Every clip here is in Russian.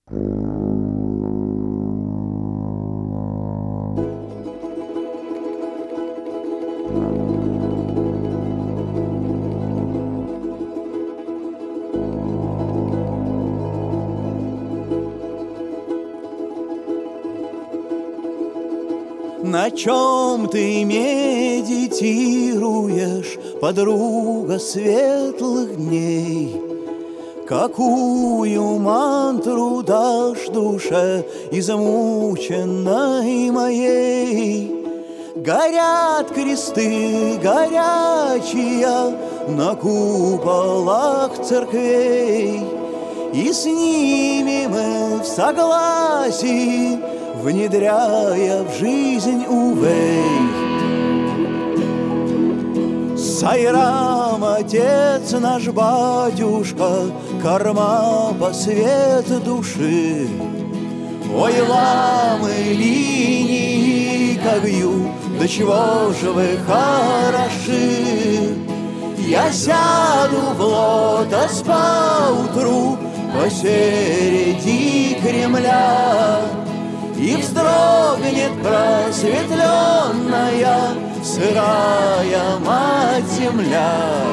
На чем ты медитируешь, подруга светлых дней? Какую мантру дашь душе измученной моей? Горят кресты горячие на куполах церквей, и с ними мы в согласии, внедряя в жизнь увей. Сайрам, отец наш батюшка, корма по свет души. Ой, ламы, линии, как вью, до чего же вы хороши. Я сяду в лотос поутру посереди Кремля, и вздрогнет просветленная сырая мать-земля.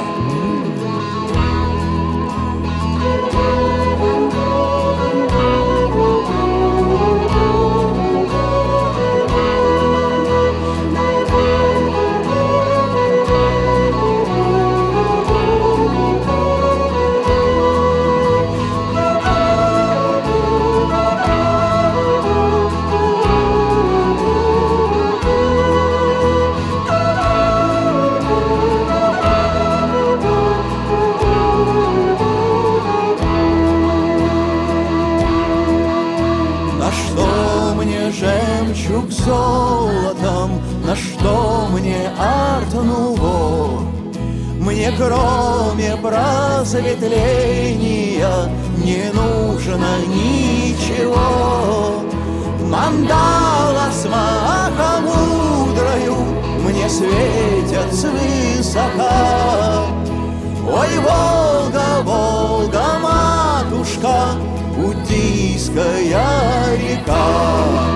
Жемчуг золотом, на что мне арт-нуво? Мне кроме просветления не нужно ничего. Мандала с махомудрою мне светят свысока. Ой, Волга, Волга, матушка, буддийская река.